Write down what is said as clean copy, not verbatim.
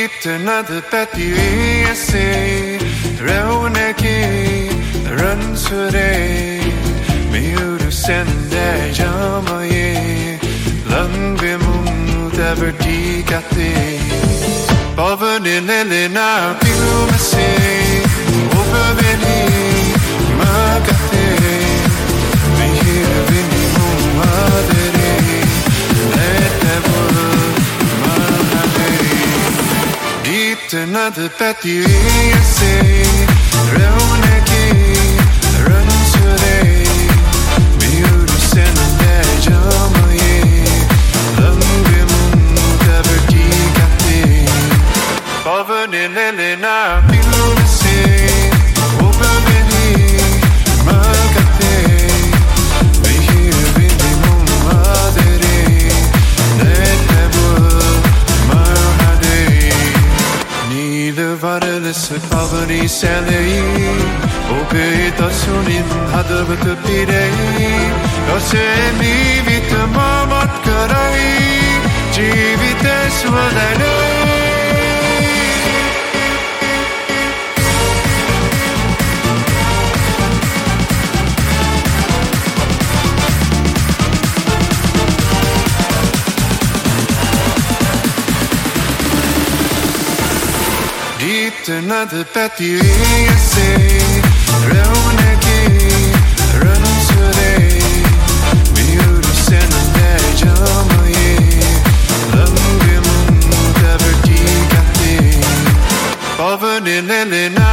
another petty essay. Raunaki run today. Miuru sende jamaye. Langbe munu daverti kate. Bavani lele na pilumase. Overveni magate. Mihiru vini muadere. Let never. Another petty essay. Raunaki run today. Miuru sende jamaye. Langbe munu daverti kate. Bavani lele na pilumase. Overveni magate. Mihiru vini muadere. Let never. Neither vareless poverty salary. Obey the sunim hadavat pire. Yosemi vitamamat karai. Jivites walare. Another petty essay. Raunaki run today. Miuru sende jamaye. Langbe munu daverti kate. Bavani lele na